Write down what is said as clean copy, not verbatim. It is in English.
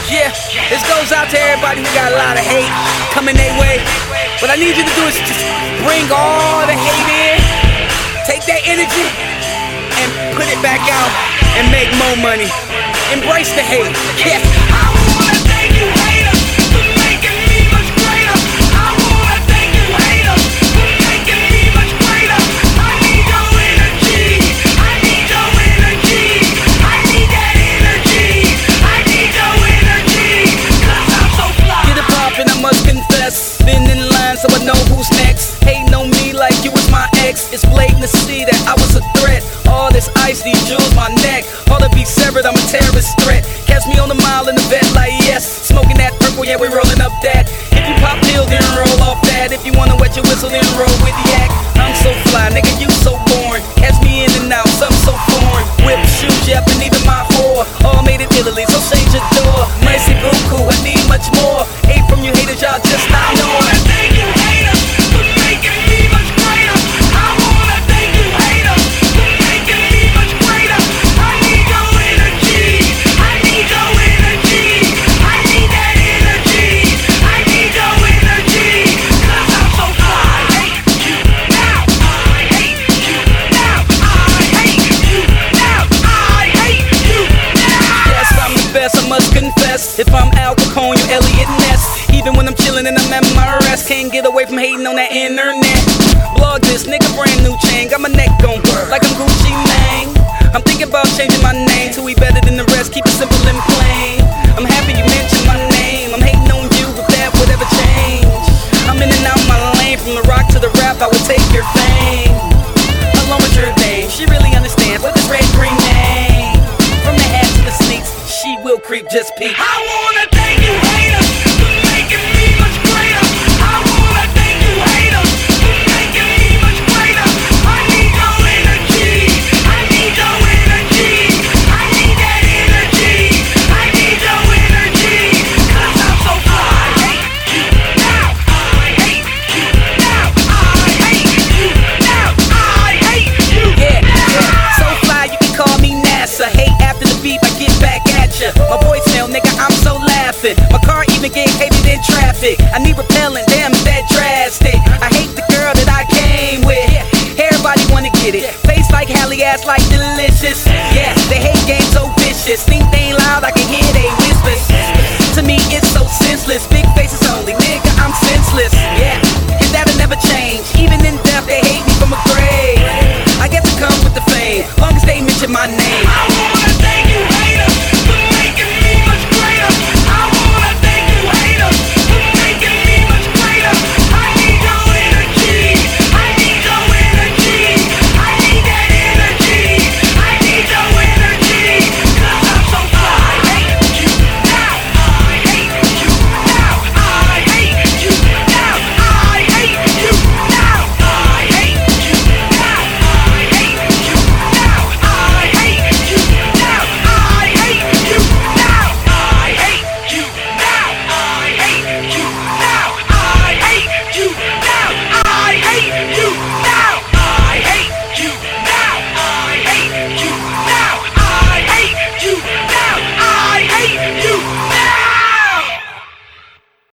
Yeah, this goes out to everybody who got a lot of hate coming their way. What I need you to do is just bring all the hate in, take that energy, and put it back out and make more money. Embrace the hate. Yeah. I wanna thank you, haters, for making me much greater. I wanna thank you, haters, for making me much greater. I need your energy. I need your energy. I need that energy. I need your energy. 'Cause I'm so fly. Get it poppin', I must confess. Been in line, so I know who's next. Hating on me like you was my ex. It's blatant to see that I was a threat. All this ice, these jewels, my neck. All to be severed, I'm a terrorist threat. Catch me on the mile in the vet like yes. Smoking that purple, yeah, we rolling up that. If you pop pills, then roll off that. If you wanna wet your whistle, then roll with the act. I'm so fly, nigga, you so boring. Catch me in and out, something so foreign. Whip, shoes, yep, and even my whore. All made in Italy, so change your door. Mercy, Buku, I need much more. Hate from you haters, y'all just not knowing. Thank you, haters, for making me much greater. I wanna thank you, haters, for making me much greater. I need your energy. I need your energy. I need that energy. I need your energy. 'Cause I'm so fly. I hate you now. I hate you now. I hate you now. I hate you now. Yes, I'm the best, I must confess. If I'm Al Capone, you Elliot Ness. Even when I'm chillin' and I'm at my rest, can't get away from hating on that internet. Blog this, nigga, brand new chain. Got my neck gon' burn like I'm Gucci Mane. I'm thinking about changing my name to be better than the rest. Keep it simple and plain. I'm happy you mentioned my name. I'm hating on you, but that would ever change. I'm in and out my lane, from the rock to the rap. I would take your fame. Along with your name, she really understands what this red green name. From the hat to the sneaks, she will creep, just peek. I wanna thank you, haters, for making me much greater. I wanna thank you, haters, for making me much greater. I need your energy. I need your energy. I need that energy. I need your energy. 'Cause I'm so fly. I hate you now. I hate you now. I hate you now. I hate you now. So fly, you can call me NASA. Hate after the beat, I get back at ya. My voicemail, nigga, I'm so laughing. My car even get hated in traffic. I need repellent,